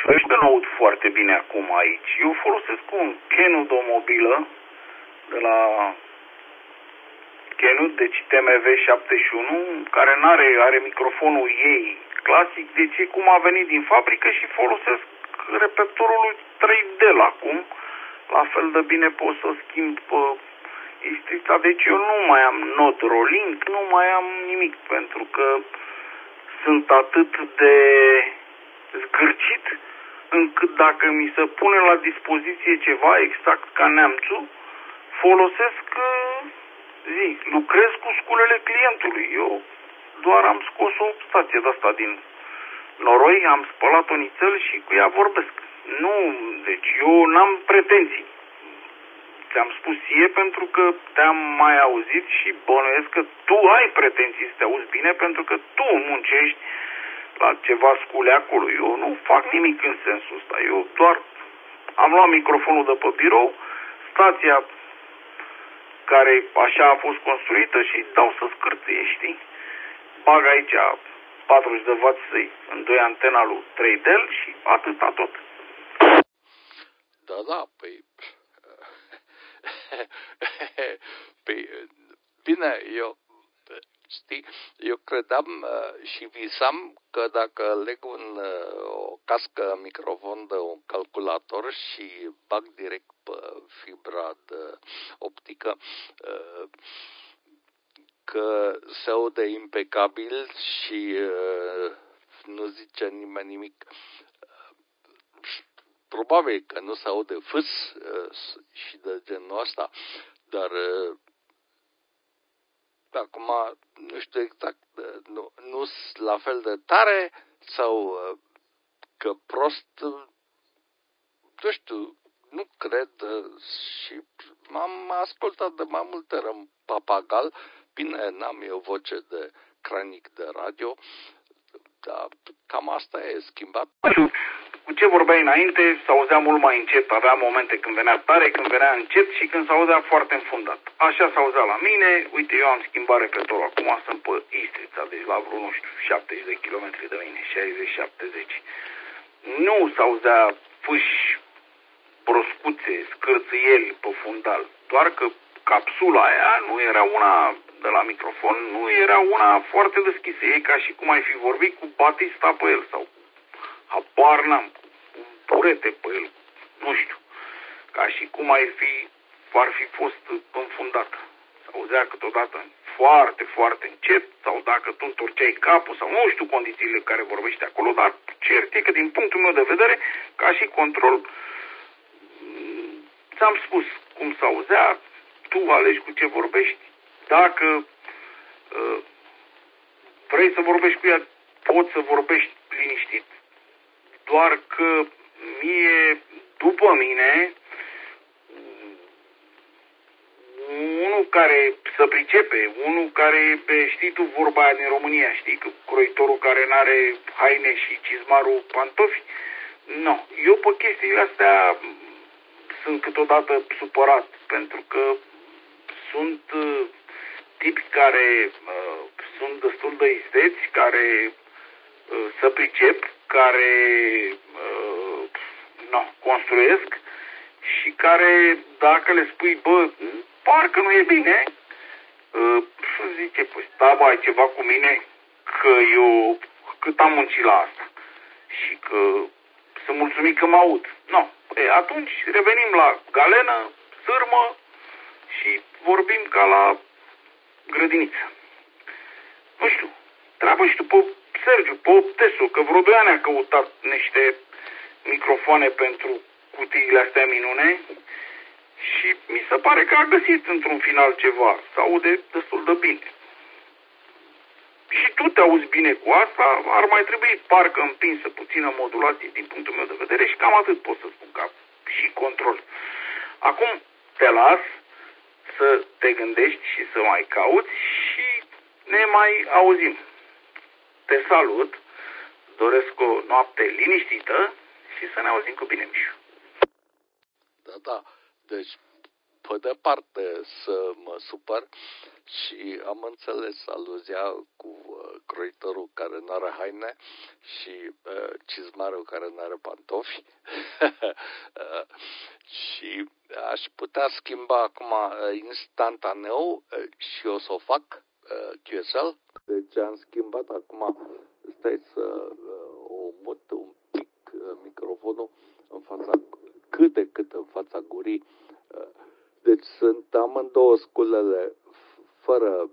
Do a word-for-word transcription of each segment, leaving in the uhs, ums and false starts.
Deci nu aud foarte bine acum aici. Eu folosesc un Canon de o mobilă de la Canon, deci T M V șaptezeci și unu, care n-are, are microfonul ei clasic, deci e cum a venit din fabrică și folosesc repetorul lui trei D acum. La fel de bine pot să schimb istrița, deci eu nu mai am not rolling, nu mai am nimic, pentru că sunt atât de zgârcit încât dacă mi se pune la dispoziție ceva exact ca neamțul, folosesc, zi, lucrez cu sculele clientului. Eu doar am scos o stație de-asta din noroi, am spălat-o nițel și cu ea vorbesc. Nu, deci eu n-am pretenții. Ți-am spus ție pentru că te-am mai auzit și bănuiesc că tu ai pretenții să te auzi bine pentru că tu muncești la ceva scule acolo. Eu nu fac nimic în sensul ăsta. Eu doar am luat microfonul de pe birou, stația care așa a fost construită și dau să scârție, știi? Bag aici patruzeci de watt să-i îndoi antena lui trei D și atâta tot. Da, da, păi... păi, bine, eu, știi, eu credeam și visam că dacă leg un, o cască microfon de un calculator și bag direct pe fibra de optică, că se aude impecabil și nu zice nimeni nimic. Probabil că nu se aude fâs și de genul ăsta, dar acum nu știu exact, nu, nu sunt la fel de tare sau că prost, nu știu, nu cred și m-am ascultat de mai multe ori în papagal. Bine, n-am eu voce de cranic de radio, dar cam asta e schimbat. Cu ce vorbeai înainte, s-auzea mult mai încet, avea momente când venea tare, când venea încet și când s-auzea foarte înfundat. Așa s-auzea la mine, uite, eu am schimbat repetorul, acum sunt pe Istrița, deci la vreo, nu știu, șaptezeci de kilometri de mine, șaizeci șaptezeci. Nu s-auzea fâși, broscuțe, scârțâieli pe fundal, doar că capsula aia nu era una de la microfon, nu era una foarte deschisă, e ca și cum ai fi vorbit cu Batista pe el sau habar n-am, cu burete pe el, nu știu, ca și cum ai fi, ar fi fost înfundată. S-auzea câteodată foarte, foarte încet, sau dacă tu întorceai capul, sau nu știu condițiile în care vorbești acolo, dar cert e că din punctul meu de vedere, ca și control, ți-am spus cum s-auzea, tu alegi cu ce vorbești, dacă uh, vrei să vorbești cu ea, poți să vorbești liniștit. Doar că mie, după mine, unul care să pricepe, unul care, știi tu vorba aia din România, știi, că croitorul care n-are haine și cizmarul pantofi, nu. Eu pe chestiile astea sunt câteodată supărat, pentru că sunt uh, tipi care uh, sunt destul de isteți, care uh, să pricep, care uh, no, construiesc și care, dacă le spui, bă, parcă nu e bine, uh, zice, păi, da, bă, ai ceva cu mine, că eu cât am muncit la asta și că sunt mulțumit că mă aud. Nu. E, atunci revenim la galenă, sârmă și vorbim ca la grădiniță. Nu știu, treabă și tu pe Sergiu, pe Tesu, că vreo doi ani a căutat niște microfoane pentru cutiile astea minune și mi se pare că a găsit într-un final ceva. Se aude destul de bine. Și tu te auzi bine cu asta, ar mai trebui parcă împinsă puțină modulație din punctul meu de vedere și cam atât pot să spun, ca și control. Acum te las să te gândești și să mai cauți și ne mai auzim. Te salut, doresc o noapte liniștită și să ne auzim cu bine, Mișu. Da, da, deci pe de parte să mă supăr și am înțeles aluzia cu uh, croitorul care nu are haine și uh, cizmarul care nu are pantofi uh, și aș putea schimba acum uh, instantaneu uh, și o să o fac uh, Q S L. Deci am schimbat acum, stai să uh, o mut un pic uh, microfonul în fața, cât de cât în fața gurii. Uh, deci sunt amândouă sculele fără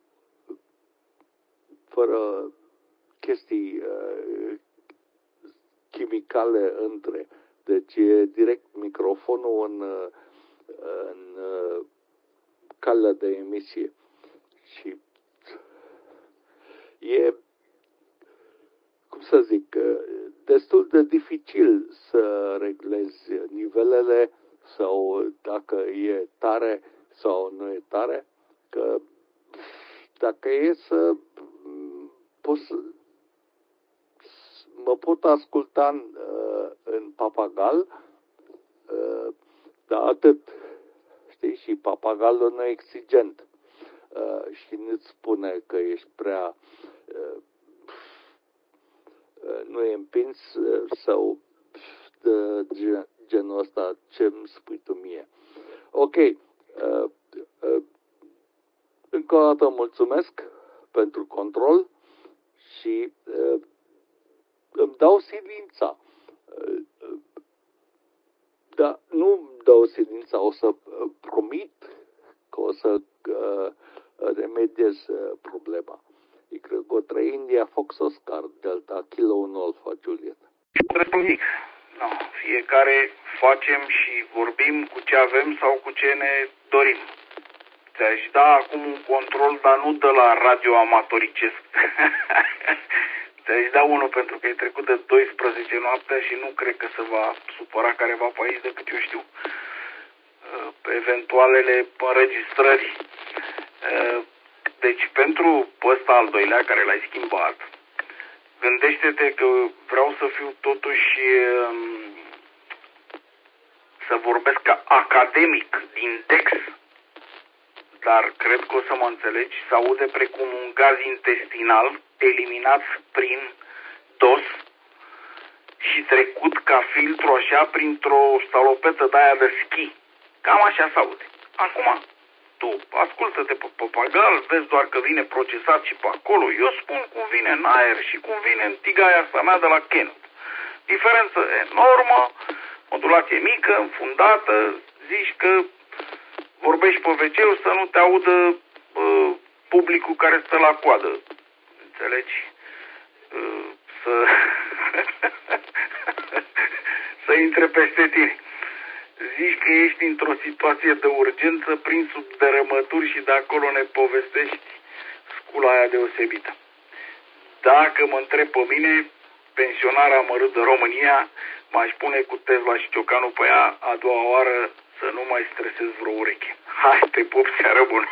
fără chestii uh, chimicale între. Deci e direct microfonul în, în uh, calea de emisie. Și e, cum să zic, destul de dificil să reglezi nivelele sau dacă e tare sau nu e tare, că dacă e să pot să, mă pot asculta în, în papagal, dar atât, știi, și papagalul nu e exigent și nu-ți spune că ești prea nu e împins sau de genul ăsta ce-mi spui tu mie. Ok, încă o dată mulțumesc pentru control și uh, îmi dau silința. Uh, uh, dar nu îmi dau silința, o să uh, promit că o să uh, remediez uh, problema. Icrego trei India Fox Oscar Delta Kilo unu Alpha Juliet. Nimic. No, fiecare facem și vorbim cu ce avem sau cu ce ne dorim. Ți-aș da acum un control, dar nu de la radioamatoricesc. Ți-aș da unul pentru că e trecut de douăsprezece noaptea și nu cred că se va supăra careva pe aici, decât eu știu, pe eventualele înregistrări. Deci pentru ăsta al doilea care l-ai schimbat, gândește-te că vreau să fiu totuși, să vorbesc ca academic din Dex, dar cred că o să mă înțelegi, se aude precum un gaz intestinal eliminat prin dos și trecut ca filtru așa printr-o stalopetă de aia de schi. Cam așa se aude. Acum, tu ascultă-te pe papagal, vezi doar că vine procesat și pe acolo. Eu spun cum vine în aer și cum vine în tigaia asta mea de la Canon. Diferență enormă, modulație mică, înfundată, zici că vorbești pe ve ce să nu te audă uh, publicul care stă la coadă. Înțelegi? Uh, să... să intre peste tine. Zici că ești într-o situație de urgență prin sub dărâmături și de acolo ne povestești scula aia deosebită. Dacă mă întreb pe mine, pensionarea amărât de România, m-aș pune cu Tesla și Ciocanu pe ea a doua oară să nu mai stresez vreo ureche. Hai, te pup, seară bună!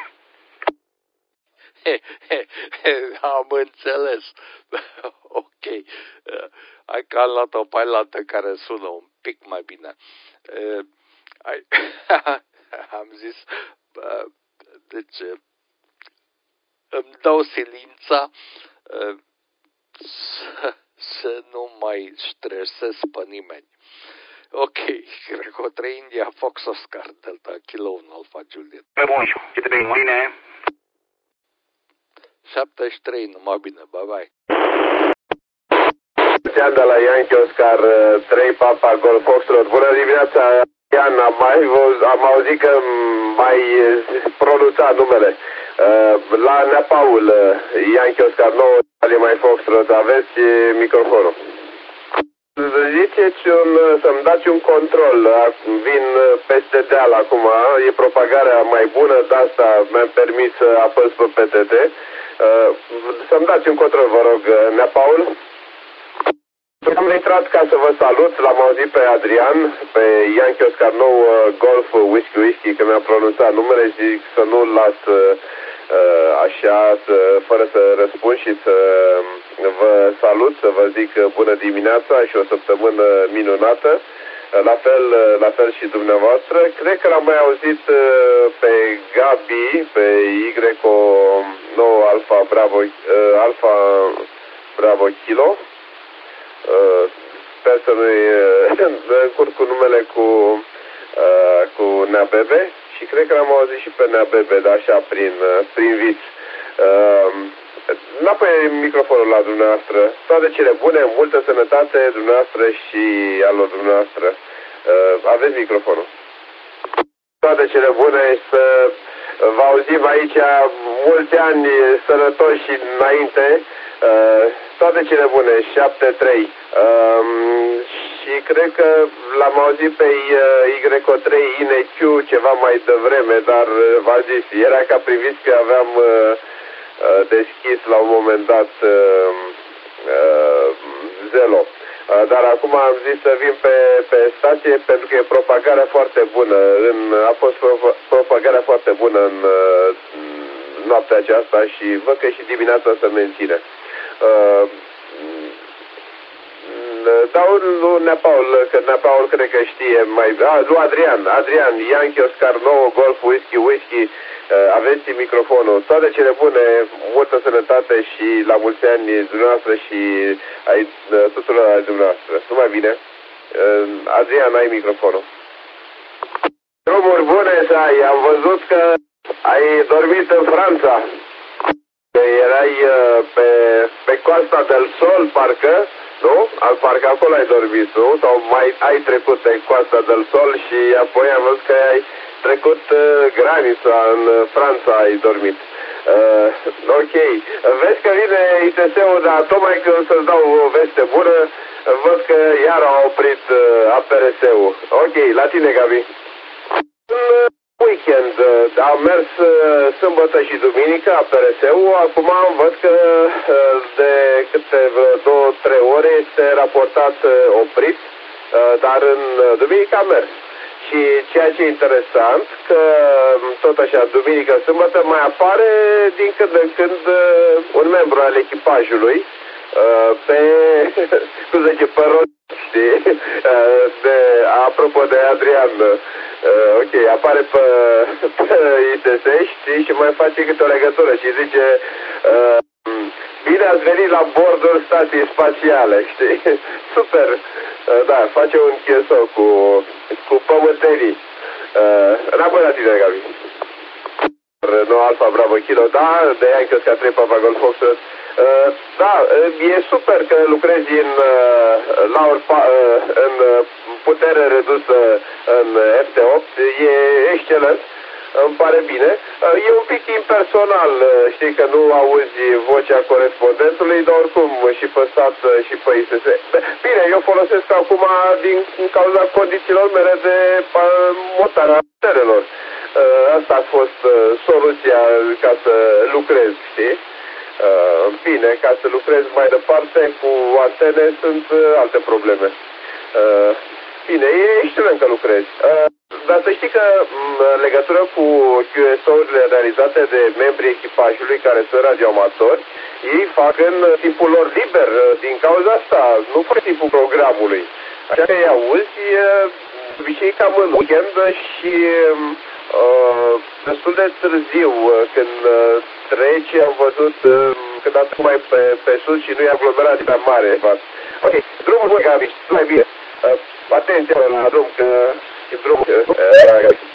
He, he, he, am înțeles. Ok. Hai că am luat o pailată care sună un pic mai bine. Uh, ai, am zis, uh, deci îmi dau silința uh, să, să nu mai stresez pe nimeni. Ok, Greco trei India Fox Oscar Delta Kilo unu Alpha Juliet. Pe bun, ce te numai bine? șaptezeci și trei, numai bine, bye bye. De la Yankee Oscar trei Papa Golf Foxtrot. Bună dimineața, Ian, am, mai, am auzit că mai pronunța numele. La Nepaul, Yankee Oscar nouă, mai Foxtrot, aveți microfonul. Ziceți un, să-mi dați un control, vin peste deal acum, e propagarea mai bună, de asta mi-am permis să apăs pe P T T. Să-mi dați un control, vă rog, Nepaul. Am intrat ca să vă salut, l-am auzit pe Adrian, pe Yankee Oscar nouă Golf Whisky Whisky, că mi-a pronunțat numele, zic să nu-l las uh, așa, să, fără să răspund și să vă salut, să vă zic bună dimineața și o săptămână minunată. la fel, la fel și dumneavoastră. Cred că l-am mai auzit pe Gabi, pe Y nouă Alfa Bravo, Alfa Bravo Kilo. Sper să nu-i încurc cu numele cu, cu Neabebe și cred că l-am auzit și pe Neabebe, dar așa prin, prin vis. Înapoi microfonul la dumneavoastră. Toate cele bune, multă sănătate dumneavoastră și al dumneavoastră. Uh, aveți microfonul. Toate cele bune, să vă auzim aici mulți ani sănătoși și înainte. Uh, toate cele bune, șapte trei. Uh, și cred că l-am auzit pe Y trei I N Q ceva mai devreme, dar v-am zis, era ca priviți că aveam uh, deschis la un moment dat uh, uh, Zelo. Uh, dar acum am zis să vin pe, pe stație pentru că e propagarea foarte bună. În, a fost pro, propagarea foarte bună în uh, noaptea aceasta și văd că și dimineața se menține. Uh, dau lui Nea Paul, că Nea Paul cred că știe mai... A, lui Adrian, Adrian, Yankee Oscar nouă, Golf, Whisky, Whisky. Aveți microfonul. Toate cele bune, multă sănătate și la mulți ani dumneavoastră și ai tuturor ai dumneavoastră. Numai bine. Adrian, ai microfonul. Drumuri bune să ai. Am văzut că ai dormit în Franța. Erai pe, pe Costa del Sol, parcă, nu? Al parcă acolo ai dormit, nu? Sau mai ai trecut pe Costa del Sol și apoi am văzut că ai trecut uh, granița în Franța, ai dormit. Uh, ok. Vezi că vine I T S-ul, dar tocmai când să-ți dau o veste bună, văd că iar au oprit uh, A P R S-ul. Ok, la tine, Gabi. În weekend uh, am mers uh, sâmbătă și duminică A P R S-ul, acum văd că uh, de câte două, trei ore este raportat uh, oprit, uh, dar în uh, duminică am mers. Și ceea ce e interesant, că tot așa, duminică, sâmbătă, mai apare din când în când un membru al echipajului pe, cum zice, pe rot, știi? De, apropo de Adrian, ok, apare pe, pe I T S, știi, și mai face câte o legătură și zice bine ați venit la bordul stației spațiale, știi? Super! Da, face un chieso cu, cu pământenii. Înapoi la tine, Gabi. Nu, Alfa Bravo Kilo, da, de aia încăsca trei Papa Golf Fox. Da, e super că lucrezi în, la orpa, în putere redusă în F T opt, e excelent. Îmi pare bine. E un pic impersonal, știi că nu auzi vocea corespondentului, dar oricum și pe stat și pe I S S. Bine, eu folosesc acum din cauza condițiilor mele de mutare a puterelor. Asta a fost soluția ca să lucrez, știi? Bine, ca să lucrez mai departe cu antene sunt alte probleme. Bine, e excelent că lucrezi. Dar să știi că în legătură cu Q S O-urile realizate de membrii echipajului care sunt radioamatori, ei fac în timpul lor liber, din cauza asta, nu pe timpul programului. Așa că îi auzi, obicei cam în weekend și uh, destul de târziu, când treci, am văzut când am mai pe, pe sus și nu e aglomerat prea mare. Ok, drumul bun, Gabi, mai bine. Uh, atenție la drum, că e drumul. Uh,